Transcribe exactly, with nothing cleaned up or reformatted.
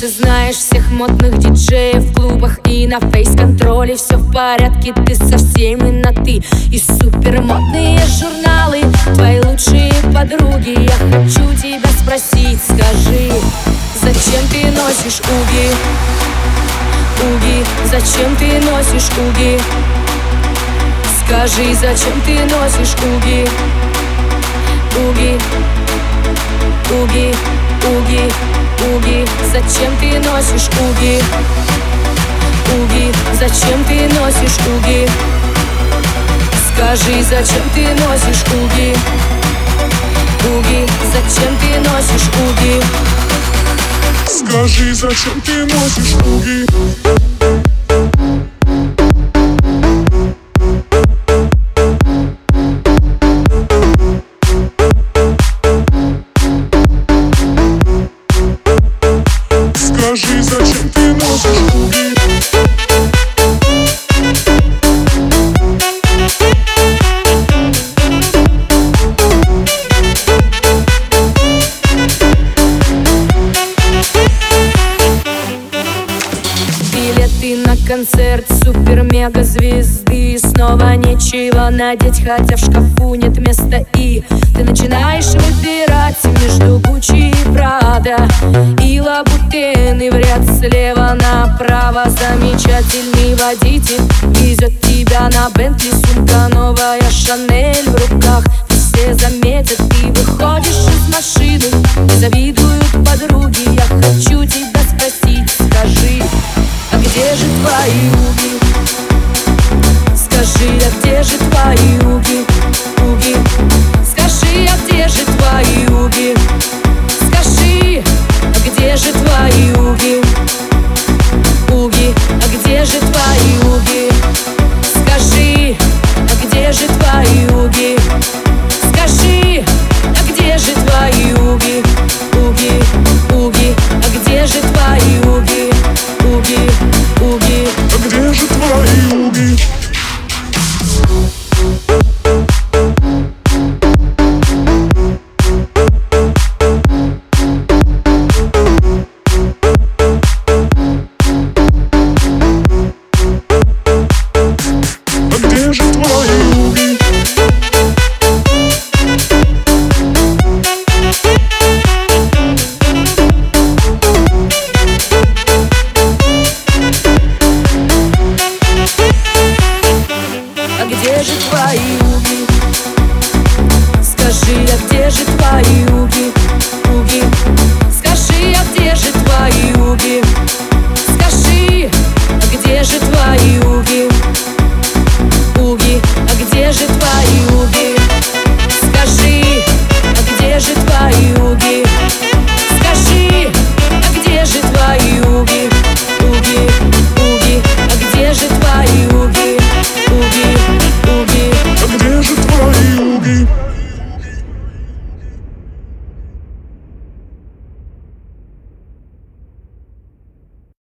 Ты знаешь всех модных диджеев в клубах и на фейс-контроле. Все в порядке, ты со всеми на ты. И супермодные журналы твои лучшие подруги. Я хочу тебя спросить, скажи, зачем ты носишь уги? Уги, зачем ты носишь уги? Скажи, зачем ты носишь уги? Уги, уги, уги, уги, зачем ты носишь уги? Уги, зачем ты носишь уги? Скажи, зачем ты носишь уги? Уги, зачем ты носишь уги? Скажи, зачем ты носишь уги? Скажи, зачем ты носишь уги? Билеты на концерт супер-мега-звезды. Снова нечего надеть, хотя в шкафу нет места. И ты начинаешь выбирать между Гуччи и Прада и Лабутены в ряд слева направо. Замечательный водитель везет тебя на Бентли. Сумка новая, Шанель в руках. Все заметят, ты выходишь из машины, завидуют подруги. Я хочу тебя спросить, скажи, а где же твои уги? Скажи, а где же твои уги? Уги, скажи, а где же твои уги? Скажи, а где же твои уги? Уги, а где же твои уги? Скажи, а где же твои уги? Скажи, а где же твои уги? Уги, уги, а где же твои уги? Уги, уги, а где же твои уги? а где же твои уги? Скажи, а где же твои уги?